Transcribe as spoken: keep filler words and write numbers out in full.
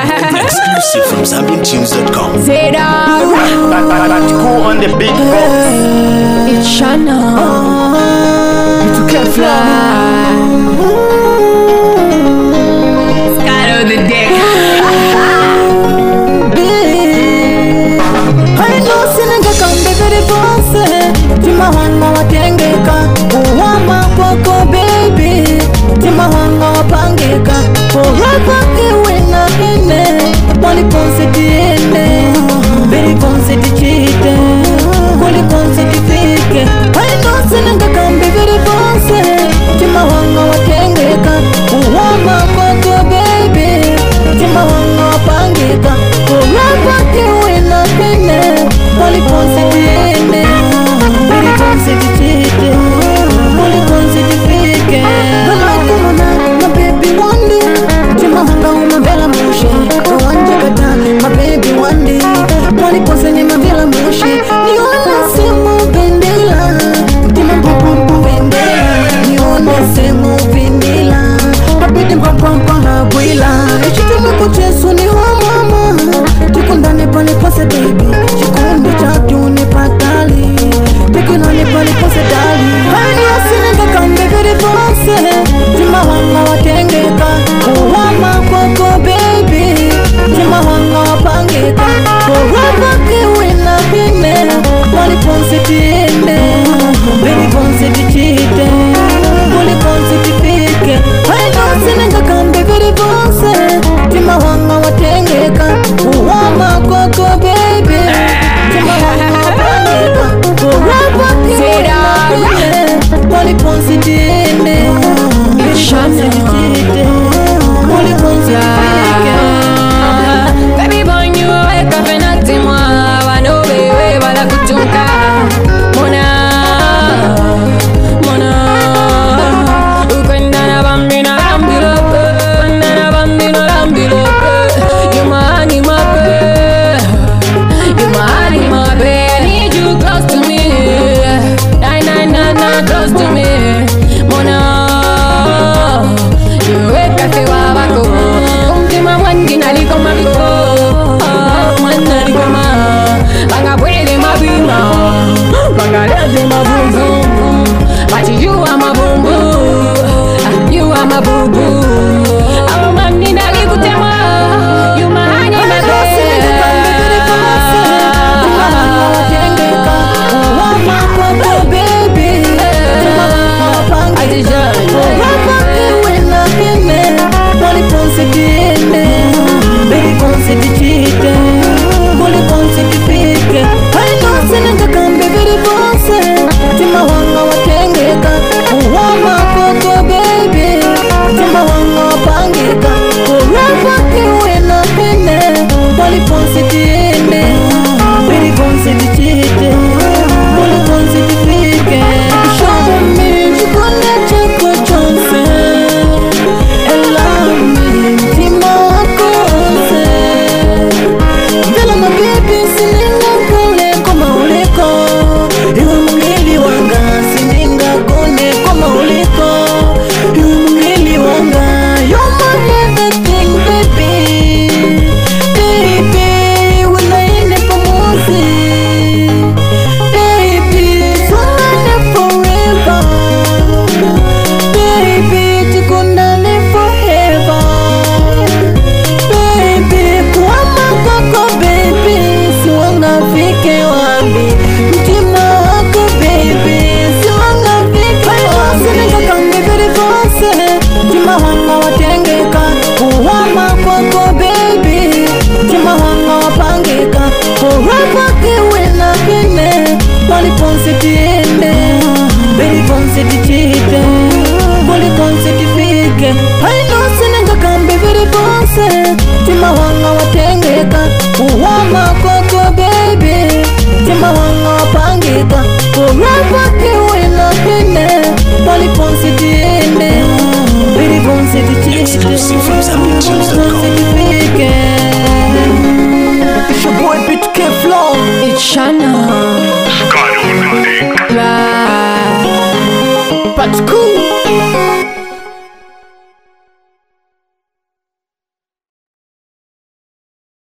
Exclusive from Zambian Tunes dot com. Zeda, but cool on the big box. it's Shana. You can fly. Sky on the deck. I know Senegal can be very fast. Timahanga watengeka, uwama kwako baby. Timahanga wapangeka, forever kiwina ine. Wali ponse tiende, very ponse tichite. Wali ponse tifike. I know Senegal can be very fast. Timahanga watengeka, uwama kwako baby. Timahanga wapangeka, forever kiwina ine. Wali ponse tiende, very ponse tichite. Wali ponse tifike. My baby one day, Timahanga umavela mushi. Kawanja kata, my baby one day. Wali ponse ni mavela mushi. Niona semu bendela, Tima mpumpu bendela. Niona semu bendela, Papiti mpumpu hagwila. Echituma kuchesu ni wa mama. Tukundane pale pose baby, chikundi chatu ni patali. Tukunane pale pose dali. Hani Senegal can be very fast. Timahanga watengeka, uwama kwako baby. Timahanga wapangeka, forever kiwina ine. Wali ponse tiende, very ponse tichite. Wali ponse tifike. I know Senegal can be very fast. Timahanga watengeka, uwama kwako baby. Timahanga wapangeka, forever kiwina ine. Wali ponse tiende, very ponse tichite. Wali ponse tifike. Baby boy, you wake up and act in one. I know baby, but I could talk. Mona, Mona. Ukenda bambina bambilo, ukenda bambino bambilo. You my anima, you my anima, baby. Need you close to me, nine nine nine nine close to me, Mona. You wake up and wabako. Kumtima mwangi naliko mabiko, mwana liko ma. Banga bwele mabima, banga lete mabumbu. But you are my boo boo, you are my boo boo.